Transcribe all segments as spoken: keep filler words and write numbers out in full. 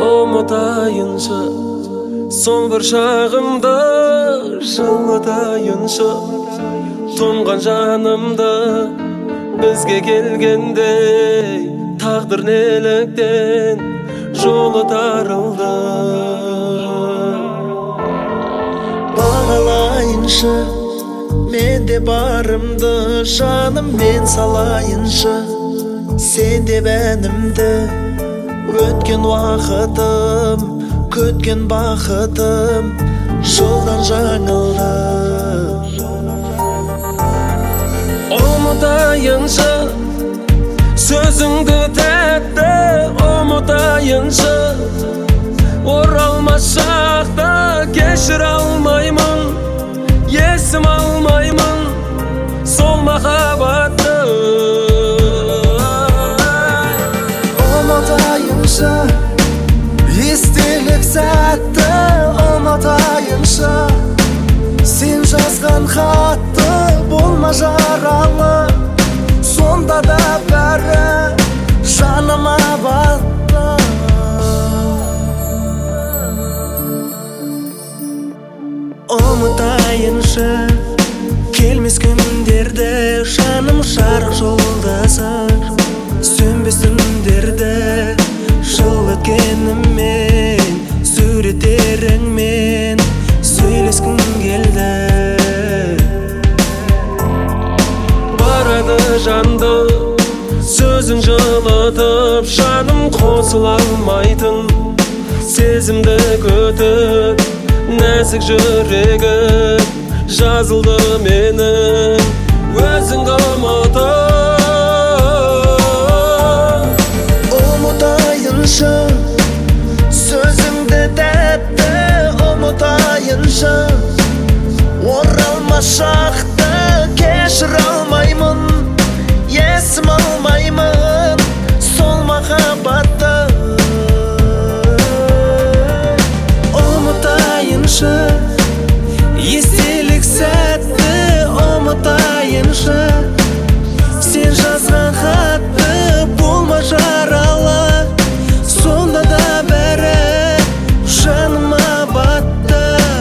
Umutayınca son bir şağımda жылытайыншы Тұнған жанымда бізге келгендей Тағдыр неліктен жолы тарылды Бағалайыншы мен де барымды жаным мен салайыншы Сен де бәнімді өткен уақытым көткен бақытым жолдан жаңылды Ұмытайыншы сөзіңді тәтті ұмытайыншы оралмас шақта кешіре алмаймын есім алмаймын сол махаббатты Ұмытайыншы естелік сәтті ұмытайыншы сен жазған хатты болма жаралы сонда да бәрі жаныма батты Ұмытайыншы келмес күндерді жаным жарық жолдасы сөнбес түндерді жыл өткенімен суреттеріңмен сөйлескім келді Барады жанды сөзің жылытып жаным қосыла алмайтын сезімді көтіп нәзік жүрегі жазылды менің өзіңді ұмытып Ұмытайыншы сөзіңді тәтті ұмытайыншы оралмас шақты кешіре алмаймын есім алмаймын сол махаббатты Ұмытайыншы естелік сәтті ұмытайыншы сен жазған хатты болма жаралы сонда да бәрі жаныма батты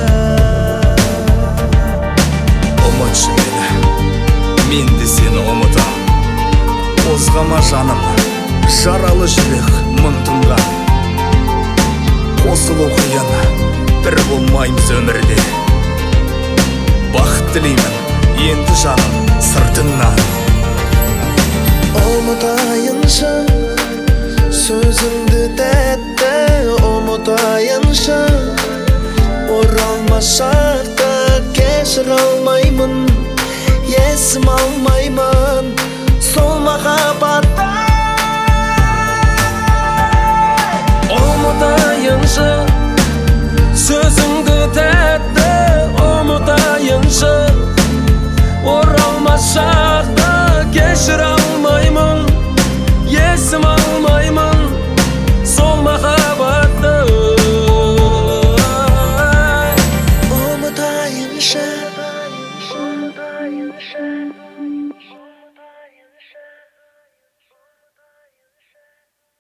Ұмытшы мені мен де сені ұмытам қозғама жаным жаралы жүрек мың тұнған қосылу қиын бір болмаймыз өмірде бақыт тілеймін енді жаным сыртыңнан Ұмытайыншы сөзіңді тәтті ұмытайыншы оралмас шақта кешіре алмаймын